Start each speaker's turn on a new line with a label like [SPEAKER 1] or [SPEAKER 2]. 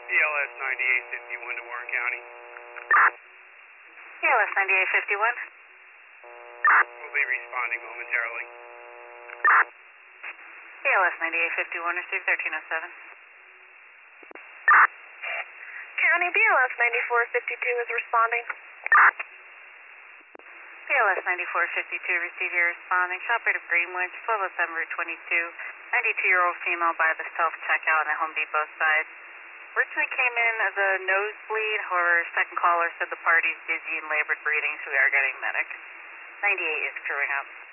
[SPEAKER 1] BLS 9851 to Warren County.
[SPEAKER 2] BLS 9851.
[SPEAKER 1] We'll be responding momentarily.
[SPEAKER 2] BLS 9851, receive 1307.
[SPEAKER 3] County BLS 9452 is responding.
[SPEAKER 2] BLS 9452, receive your responding. Shop rate of Greenwich, 1207 Route 22. 92-year-old female by the self-checkout on the Home Depot side. Originally came in as a nosebleed. Her second caller said the party's dizzy and labored breathing, so we are getting medic. 98 is crewing up.